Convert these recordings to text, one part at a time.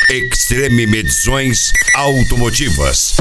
Extreme Medições Automotivas.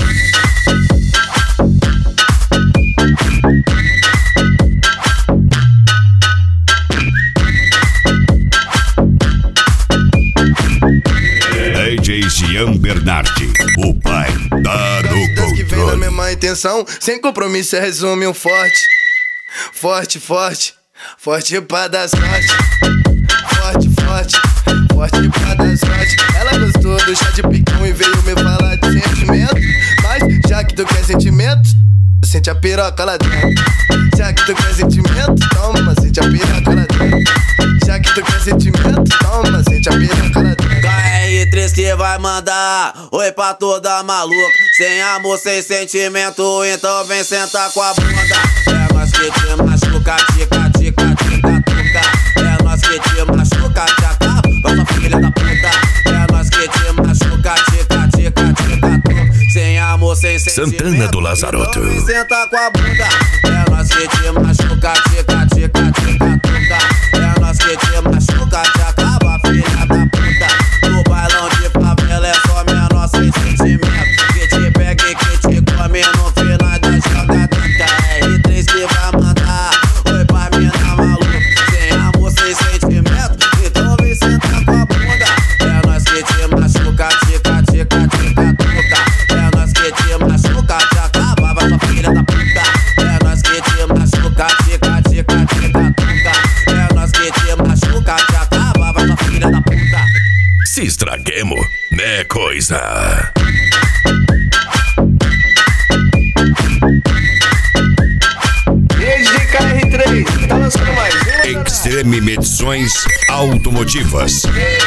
DJ Jean Bernardi, o pai tá no controle. Que vem na mesma intenção, sem compromisso, resume um forte. Forte, forte, forte pra dar sorte. Forte, forte, forte pra dar sorte. Ela gostou do chá de picão e veio me falar de sentimento. Mas já que tu quer sentimento, sente a piroca lá dentro. Já que tu quer sentimento, toma, sente a piroca lá dentro. Já que tu quer sentimento, toma, sente a piroca lá dentro. KR3 que vai mandar oi pra toda maluca. Sem amor, sem sentimento, então vem sentar com a bunda. É nós que te machuca, tica, tica, tica, tuca. É nós que te machuca, te acaba, sua filha da puta. É nós que te machuca, tica, tica, tica, tuca. Sem amor, sem sentimento, Santana do Lazaroto. então vem sentar com a bunda. É nós que te machuca, tica, tica, tica, tuca. É nós que te machuca, te acaba, filha da puta. No bailão de favela é só menor sem sentimento. Que te pega e que te come no final da jogada. KR3 que vai mandar oi pra mina maluca. Sem amor, sem sentimento, então vem sentar com a bunda. É nós que te machuca, tica, tica, tica, tuca. É nós que te machuca, te acaba, vai sua filha da puta. É nós que te machuca, tica, tica, tica, tuca. É nós que te machuca, te acaba, vai sua filha da puta. Se estraguemos, né coisa. Desde KR3, tá lançando mais uma. Extreme Medições Automotivas.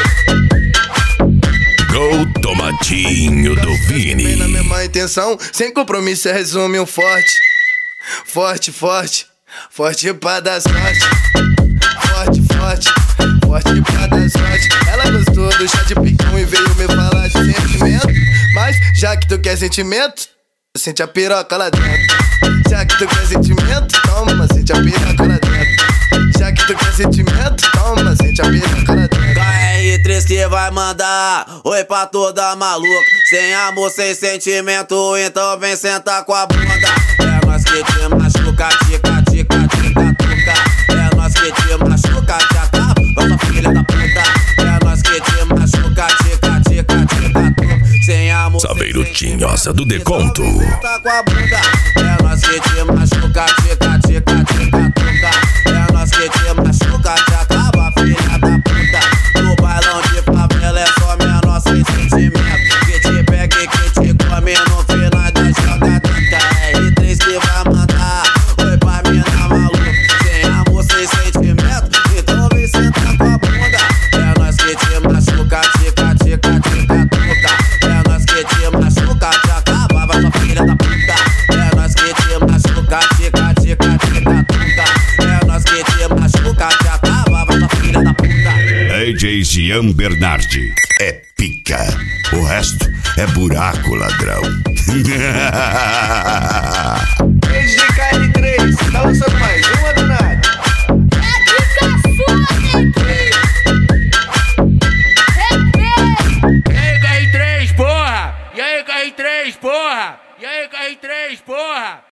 Gol Tomatinho do Vem na Vini. mesma intenção, sem compromisso, resume um forte. Forte, forte, forte pra dar sorte. Forte, forte, forte pra dar sorte. Ela gostou do chá de picão e veio me falar de sentimento. Mas já que tu quer sentimento, sente a piroca lá dentro. Já que tu quer sentimento, toma, sente a piroca lá dentro. Já que tu quer sentimento, toma, sente a piroca lá dentro. KR3 que vai mandar oi pra toda maluca. Sem amor, sem sentimento, então vem sentar com a bunda. É nós que te machuca, tica, tica, tica, tuca. É nós que te machuca, te acaba, vai sua filha da puta. É nós que te machuca, tica, tica, tica, tuca. Sem amor, Saveiro sem Tinhosa do sentimento, Deconto. então vem sentar com a bunda. É nós que te machuca, tica, tica, tica, tuca. É nós que te machuca, te acaba, filha da puta. No bailão de favela é só menor sem sentimento. Que te pega e que te come no final da jogada. KR3 que vai mandar oi pra mina maluca. Sem amor, sem sentimento, então vem sentar com a bunda. É nós que te machuca, tica, tica, tica, tuca. É nós que te machuca, te acaba, vai sua filha da puta. É nós que te machuca, tica, tica, tica, tuca. É nós que te machuca, te acaba, vai sua filha da puta. DJ Jean Bernardi. É pica. O resto é buraco, ladrão. Desde KR3, tá lançando mais uma do nada. E aí, KR3, porra! E aí, KR3, porra! E aí, KR3, porra!